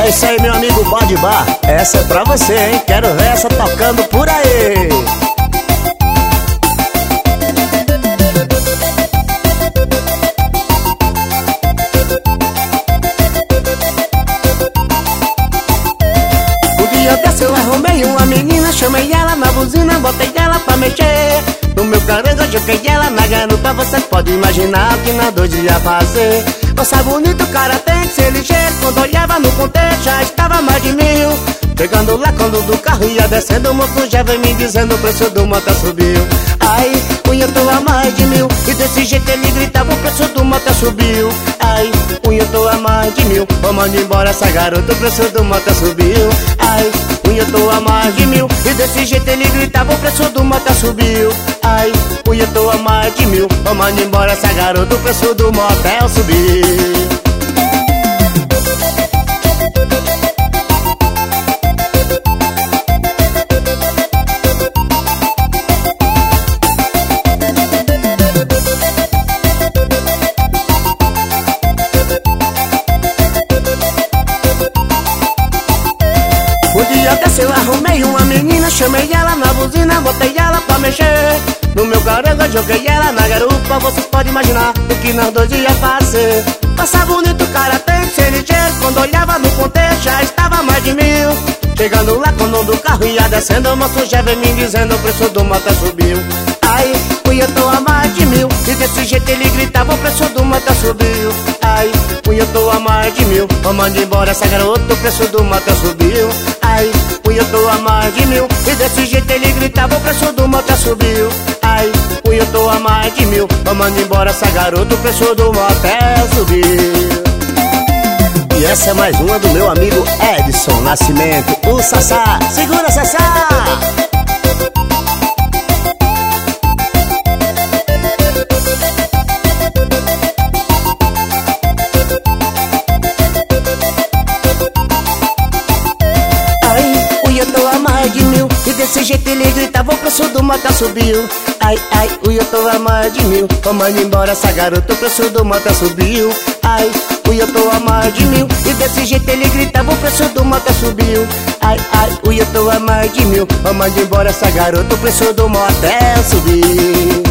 É isso aí, meu amigo Bode Bar. Essa é pra você, hein? Quero ver essa tocando por aí. Um dia desse eu arrumei uma menina, chamei ela na buzina, botei ela pra mexer. No meu carango eu joguei ela na garupa. Você pode imaginar o que nós dois ia fazer. Moça bonita, o cara tem que ser ligeiro. Quando olhava no contexto já estava mais de 1000. Chegando lá quando do carro ia descendo, o moço já veio me dizendo o preço do moto subiu. Ai, eu tô a mais de 1000. E desse jeito ele gritava, o preço do moto subiu. Ai, eu tô a mais de 1000. Vamos embora essa garota, o preço do moto subiu. Ai, eu tô a mais de 1000. E desse jeito ele gritava, o preço do moto subiu. Ai, eu tô a mais de 1000. Vamos embora essa garota, o preço do motel subiu. Um dia desse eu arrumei uma menina, chamei ela na buzina, botei ela pra mexer. No meu carango eu joguei ela na garupa. Vocês podem imaginar o que nós dois ia fazer. Passar bonito, o cara tem que ser ligeiro. Quando olhava no contexto já estava mais de 1000. Chegando lá quando do carro ia descendo, o moço já veio me dizendo o preço do moto subiu. Ai, eu tô a mais de 1000. E desse jeito ele gritava, o preço do moto subiu. Ai, eu tô a mais de 1000. Vamos embora essa garota, o preço do moto subiu. Ai, eu tô a mais de 1000. E desse jeito ele gritava, o preço do moto subiu. Ai, eu tô a mais de 1000. Vamos embora essa garota, o preço do motel subiu. E essa é mais uma do meu amigo Edson Nascimento, o Sassá. Segura, Sassá! Eu tô a mais de 1000. E desse jeito ele gritava, o preço do moto subiu. Ai, eu tô a mais de 1000. Vamos embora essa garota, o preço do moto subiu. Ai, eu tô a mais de 1000. E desse jeito ele gritava, o preço do moto subiu. Ai, eu tô a mais de 1000. Vamos embora essa garota, o preço do motel subiu.